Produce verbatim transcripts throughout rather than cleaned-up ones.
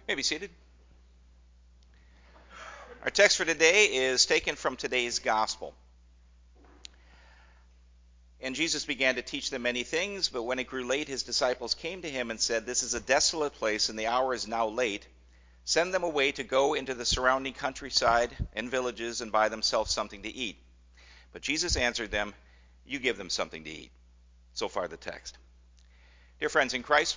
You may be seated. Our text for today is taken from today's gospel. And Jesus began to teach them many things, but when it grew late, his disciples came to him and said, "This is a desolate place, and the hour is now late. Send them away to go into the surrounding countryside and villages and buy themselves something to eat." But Jesus answered them, "You give them something to eat." So far, the text. Dear friends in Christ,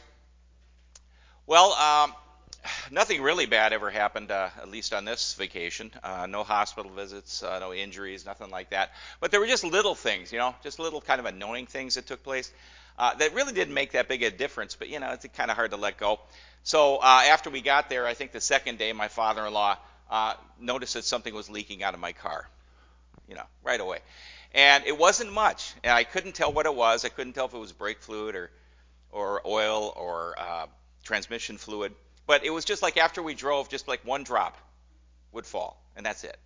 well, um, nothing really bad ever happened, uh, at least on this vacation. Uh, no hospital visits, uh, no injuries, nothing like that. But there were just little things, you know, just little kind of annoying things that took place uh, that really didn't make that big a difference. But, you know, it's kind of hard to let go. So uh, after we got there, I think the second day, my father-in-law uh, noticed that something was leaking out of my car, you know, right away. And it wasn't much. And I couldn't tell what it was. I couldn't tell if it was brake fluid or, or oil or uh, transmission fluid. But it was just like after we drove, just like one drop would fall, and that's it.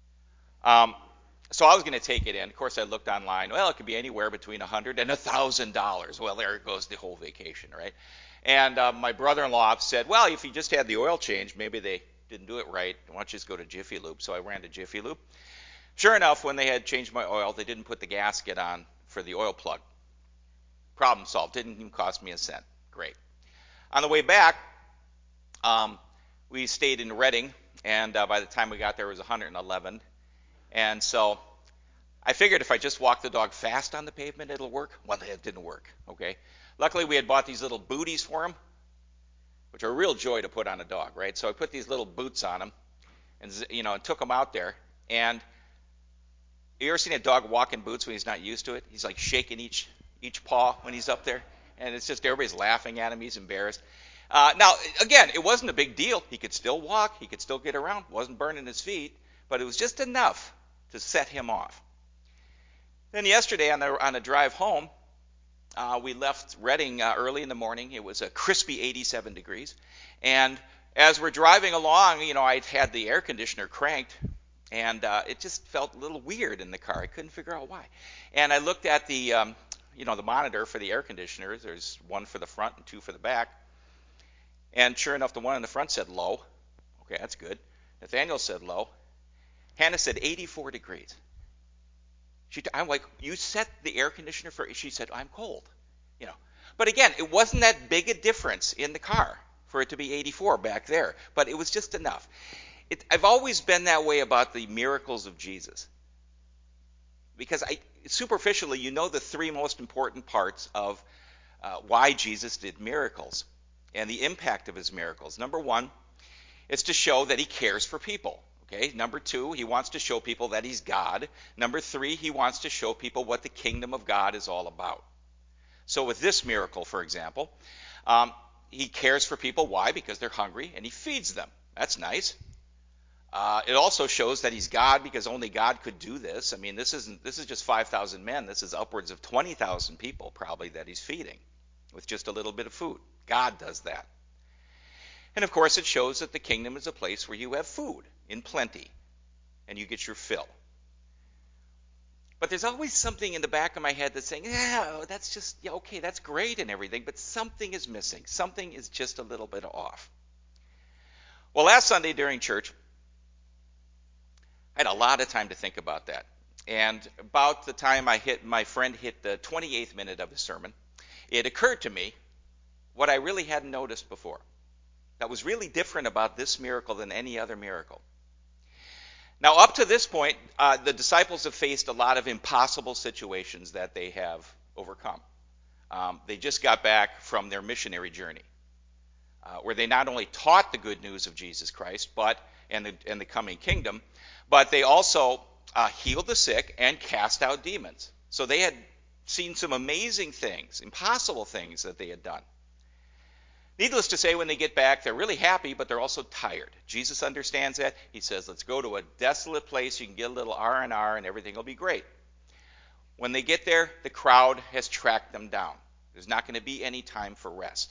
Um, so I was going to take it in. Of course, I looked online. Well, it could be anywhere between a hundred dollars and a thousand dollars. Well, there goes the whole vacation, right? And uh, my brother-in-law said, "Well, if you just had the oil change, maybe they didn't do it right. Why don't you just go to Jiffy Lube?" So I ran to Jiffy Lube. Sure enough, when they had changed my oil, they didn't put the gasket on for the oil plug. Problem solved. Didn't even cost me a cent. Great. On the way back, Um, we stayed in Reading, and uh, by the time we got there, it was one hundred eleven. And so I figured if I just walk the dog fast on the pavement, it'll work. Well, it didn't work. Okay. Luckily, we had bought these little booties for him, which are a real joy to put on a dog, right? So I put these little boots on him, and you know, and took him out there. And you ever seen a dog walk in boots when he's not used to it? He's like shaking each each paw when he's up there, and it's just everybody's laughing at him. He's embarrassed. Uh, now, again, it wasn't a big deal. He could still walk. He could still get around. Wasn't burning his feet, but it was just enough to set him off. Then yesterday on the on a drive home, uh, we left Reading uh, early in the morning. It was a crispy eighty-seven degrees, and as we're driving along, you know, I had the air conditioner cranked, and uh, it just felt a little weird in the car. I couldn't figure out why. And I looked at the, um, you know, the monitor for the air conditioners. There's one for the front and two for the back. And sure enough, the one in the front said low. Okay, that's good. Nathaniel said low. Hannah said eighty-four degrees. She, I'm like, you set the air conditioner for? She said, I'm cold. You know. But again, it wasn't that big a difference in the car for it to be eighty-four back there. But it was just enough. It, I've always been that way about the miracles of Jesus. Because I, superficially, you know the three most important parts of uh, why Jesus did miracles and the impact of his miracles. Number one, it's to show that he cares for people. Okay. Number two, he wants to show people that he's God. Number three, he wants to show people what the kingdom of God is all about. So with this miracle, for example, um, he cares for people. Why? Because they're hungry, and he feeds them. That's nice. Uh, it also shows that he's God because only God could do this. I mean, this isn't this is just five thousand men. This is upwards of twenty thousand people probably that he's feeding with just a little bit of food. God does that. And of course, it shows that the kingdom is a place where you have food in plenty and you get your fill. But there's always something in the back of my head that's saying, yeah, that's just, yeah, okay, that's great and everything, but something is missing. Something is just a little bit off. Well, last Sunday during church, I had a lot of time to think about that. And about the time I hit, my friend hit the twenty-eighth minute of the sermon, it occurred to me what I really hadn't noticed before. That was really different about this miracle than any other miracle. Now, up to this point, uh, the disciples have faced a lot of impossible situations that they have overcome. Um, they just got back from their missionary journey, uh, where they not only taught the good news of Jesus Christ, but and the, and the coming kingdom, but they also uh, healed the sick and cast out demons. So they had seen some amazing things, impossible things that they had done. Needless to say, when they get back, they're really happy, but they're also tired. Jesus understands that. He says, let's go to a desolate place. You can get a little R and R and everything will be great. When they get there, the crowd has tracked them down. There's not going to be any time for rest.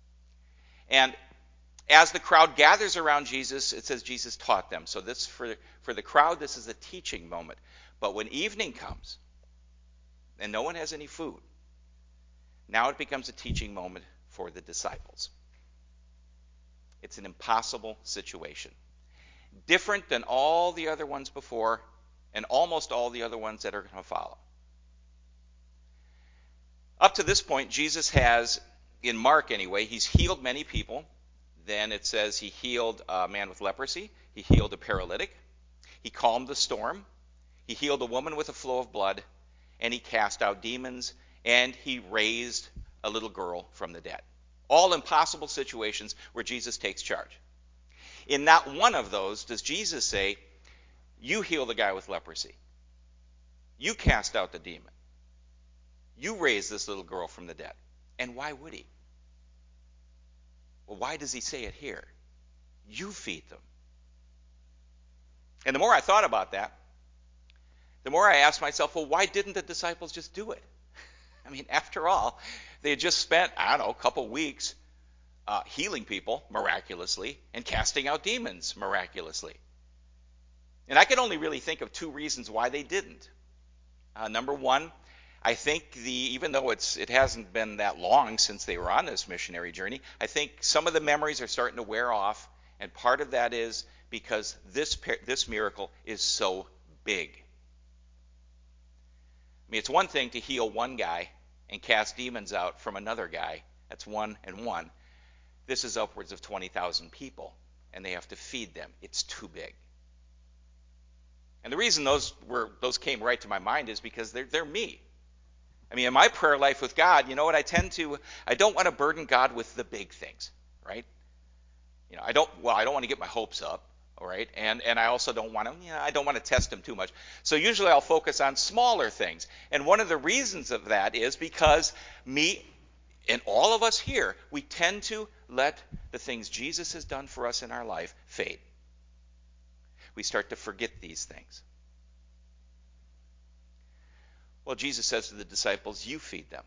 And as the crowd gathers around Jesus, it says Jesus taught them. So this for, for the crowd, this is a teaching moment. But when evening comes and no one has any food, now it becomes a teaching moment for the disciples. It's an impossible situation. Different than all the other ones before and almost all the other ones that are going to follow. Up to this point, Jesus has, in Mark anyway, he's healed many people. Then it says he healed a man with leprosy. He healed a paralytic. He calmed the storm. He healed a woman with a flow of blood. And he cast out demons. And he raised a little girl from the dead. All impossible situations where Jesus takes charge. In not one of those does Jesus say, you heal the guy with leprosy. You cast out the demon. You raised this little girl from the dead. And why would he? Well, why does he say it here? You feed them. And the more I thought about that, the more I asked myself, well, why didn't the disciples just do it? I mean, after all, they had just spent, I don't know, a couple weeks uh, healing people miraculously and casting out demons miraculously. And I could only really think of two reasons why they didn't. Uh, number one, I think the even though it's it hasn't been that long since they were on this missionary journey, I think some of the memories are starting to wear off, and part of that is because this this miracle is so big. I mean, it's one thing to heal one guy and cast demons out from another guy. That's one and one. This is upwards of twenty thousand people, and they have to feed them. It's too big. And the reason those were those came right to my mind is because they're they're me. I mean, in my prayer life with God, you know what I tend to, I don't want to burden God with the big things, right? You know, I don't, well, I don't want to get my hopes up, all right? And and I also don't want to, you know, I don't want to test him too much. So usually I'll focus on smaller things. And one of the reasons of that is because me and all of us here, we tend to let the things Jesus has done for us in our life fade. We start to forget these things. Well, Jesus says to the disciples, you feed them.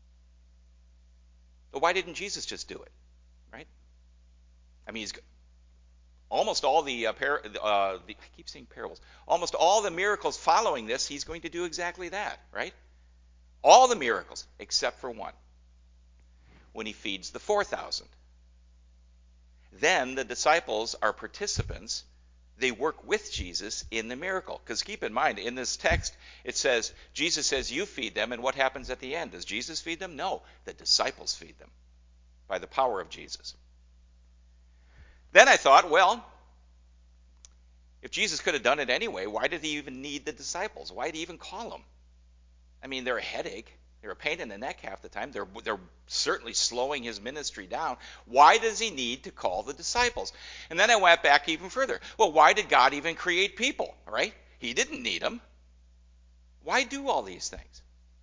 But why didn't Jesus just do it? Right? I mean, he's almost all the, uh, par- uh, the, I keep saying parables, almost all the miracles following this, he's going to do exactly that, right? All the miracles, except for one. When he feeds the four thousand. Then the disciples are participants. They work with Jesus in the miracle. Because keep in mind, in this text, it says, Jesus says, you feed them, and what happens at the end? Does Jesus feed them? No, the disciples feed them by the power of Jesus. Then I thought, well, if Jesus could have done it anyway, why did he even need the disciples? Why did he even call them? I mean, they're a headache. They're a pain in the neck half the time. They're, they're certainly slowing his ministry down. Why does he need to call the disciples? And then I went back even further. Well, why did God even create people, right? He didn't need them. Why do all these things?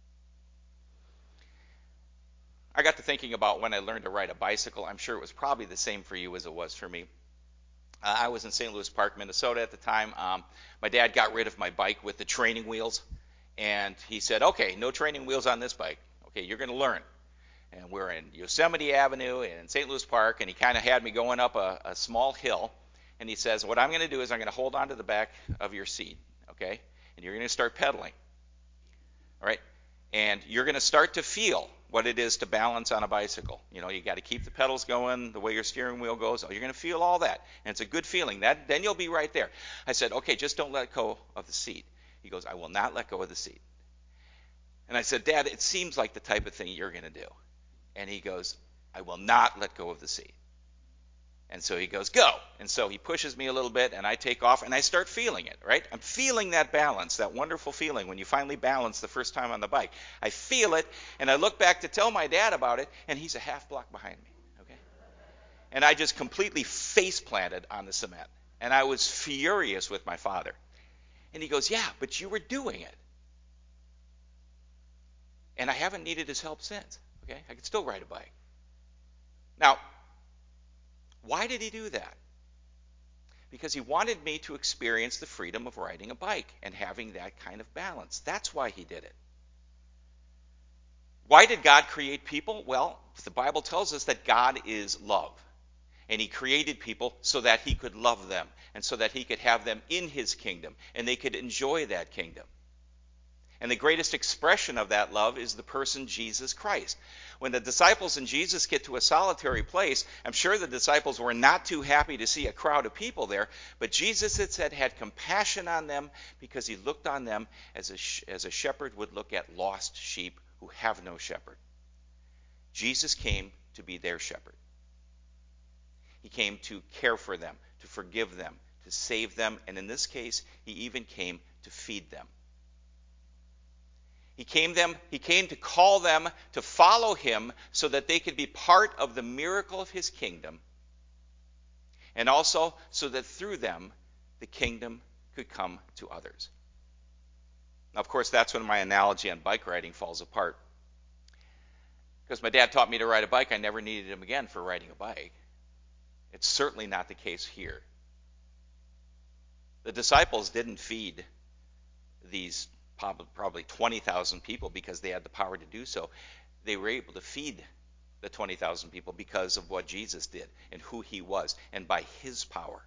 I got to thinking about when I learned to ride a bicycle. I'm sure it was probably the same for you as it was for me. Uh, I was in Saint Louis Park, Minnesota at the time. Um, my dad got rid of my bike with the training wheels. And he said, okay, no training wheels on this bike. Okay, you're going to learn. And we're in Yosemite Avenue in Saint Louis Park, and he kind of had me going up a, a small hill. And he says, what I'm going to do is I'm going to hold on to the back of your seat, okay? And you're going to start pedaling, all right? And you're going to start to feel what it is to balance on a bicycle. You know, you got to keep the pedals going the way your steering wheel goes. Oh, you're going to feel all that, and it's a good feeling. That then you'll be right there. I said, okay, just don't let go of the seat. He goes, I will not let go of the seat. And I said, Dad, it seems like the type of thing you're going to do. And he goes, I will not let go of the seat. And so he goes, go. And so he pushes me a little bit, and I take off, and I start feeling it, right? I'm feeling that balance, that wonderful feeling when you finally balance the first time on the bike. I feel it, and I look back to tell my dad about it, and he's a half block behind me, okay? And I just completely face planted on the cement. And I was furious with my father. And he goes, yeah, but you were doing it. And I haven't needed his help since. Okay, I can still ride a bike. Now, why did he do that? Because he wanted me to experience the freedom of riding a bike and having that kind of balance. That's why he did it. Why did God create people? Well, the Bible tells us that God is love. And he created people so that he could love them and so that he could have them in his kingdom and they could enjoy that kingdom. And the greatest expression of that love is the person Jesus Christ. When the disciples and Jesus get to a solitary place, I'm sure the disciples were not too happy to see a crowd of people there, but Jesus, it said, had compassion on them because he looked on them as a, as a shepherd would look at lost sheep who have no shepherd. Jesus came to be their shepherd. He came to care for them, to forgive them, to save them, and in this case, he even came to feed them. He came them, he came to call them to follow him so that they could be part of the miracle of his kingdom, and also so that through them the kingdom could come to others. Now, of course, that's when my analogy on bike riding falls apart. Because my dad taught me to ride a bike, I never needed him again for riding a bike. It's certainly not the case here. The disciples didn't feed these probably twenty thousand people because they had the power to do so. They were able to feed the twenty thousand people because of what Jesus did and who he was and by his power.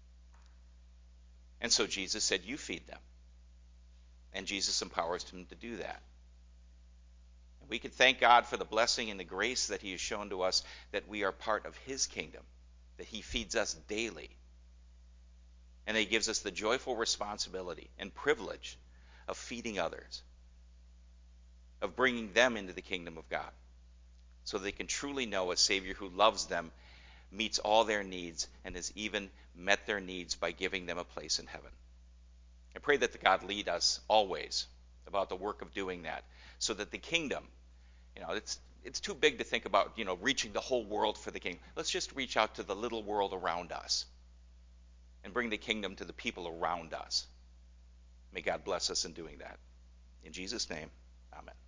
And so Jesus said, you feed them. And Jesus empowers him to do that. And we can thank God for the blessing and the grace that he has shown to us that we are part of his kingdom, that he feeds us daily. And he gives us the joyful responsibility and privilege of feeding others, of bringing them into the kingdom of God, so they can truly know a Savior who loves them, meets all their needs, and has even met their needs by giving them a place in heaven. I pray that the God lead us always about the work of doing that, so that the kingdom, you know, it's it's too big to think about, you know, reaching the whole world for the kingdom. Let's just reach out to the little world around us and bring the kingdom to the people around us. May God bless us in doing that. In Jesus' name, amen.